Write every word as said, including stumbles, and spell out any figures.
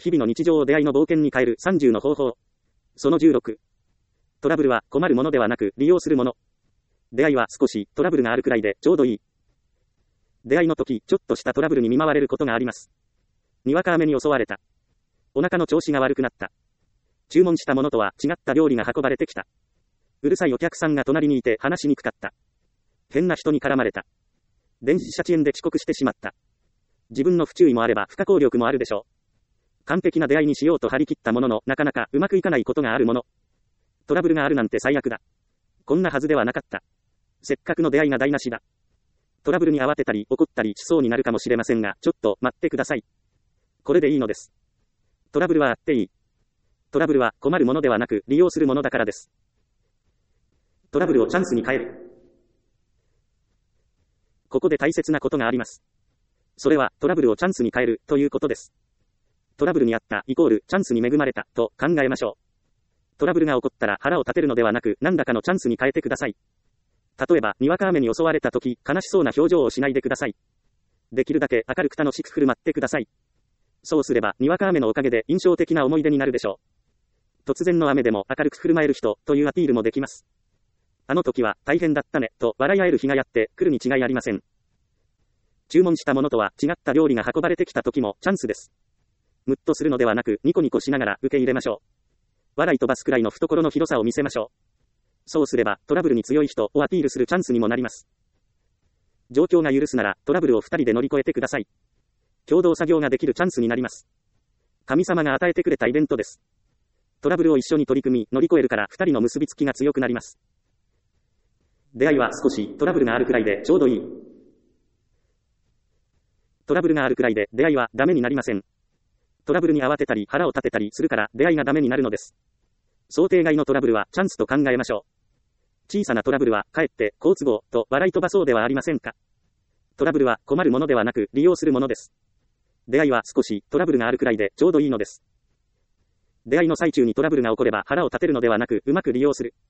日々の日常を出会いの冒険に変えるさんじゅうの方法。そのじゅうろく。トラブルは困るものではなく利用するもの。出会いは少しトラブルがあるくらいでちょうどいい。出会いの時、ちょっとしたトラブルに見舞われることがあります。にわか雨に襲われた。お腹の調子が悪くなった。注文したものとは違った料理が運ばれてきた。うるさいお客さんが隣にいて話しにくかった。変な人に絡まれた。電子車遅延で遅刻してしまった。自分の不注意もあれば不可抗力もあるでしょう。完璧な出会いにしようと張り切ったものの、なかなかうまくいかないことがあるもの。トラブルがあるなんて最悪だ。こんなはずではなかった。せっかくの出会いが台無しだ。トラブルに慌てたり怒ったりしそうになるかもしれませんが、ちょっと待ってください。これでいいのです。トラブルはあっていい。トラブルは困るものではなく利用するものだからです。トラブルをチャンスに変える。ここで大切なことがあります。それはトラブルをチャンスに変えるということです。トラブルにあったイコールチャンスに恵まれたと考えましょう。トラブルが起こったら腹を立てるのではなく何らかのチャンスに変えてください。例えばにわか雨に襲われた時、悲しそうな表情をしないでください。できるだけ明るく楽しく振る舞ってください。そうすればにわか雨のおかげで印象的な思い出になるでしょう。突然の雨でも明るく振る舞える人というアピールもできます。あの時は大変だったねと笑い合える日がやってくるに違いありません。注文したものとは違った料理が運ばれてきた時もチャンスです。ムッとするのではなくニコニコしながら受け入れましょう。笑い飛ばすくらいの懐の広さを見せましょう。そうすればトラブルに強い人をアピールするチャンスにもなります。状況が許すならトラブルをふたりで乗り越えてください。共同作業ができるチャンスになります。神様が与えてくれたイベントです。トラブルを一緒に取り組み乗り越えるからふたりの結びつきが強くなります。出会いは少しトラブルがあるくらいでちょうどいい。トラブルがあるくらいで出会いはダメになりません。トラブルに慌てたり腹を立てたりするから出会いがダメになるのです。想定外のトラブルはチャンスと考えましょう。小さなトラブルはかえって好都合と笑い飛ばそうではありませんか。トラブルは困るものではなく利用するものです。出会いは少しトラブルがあるくらいでちょうどいいのです。出会いの最中にトラブルが起これば腹を立てるのではなくうまく利用する。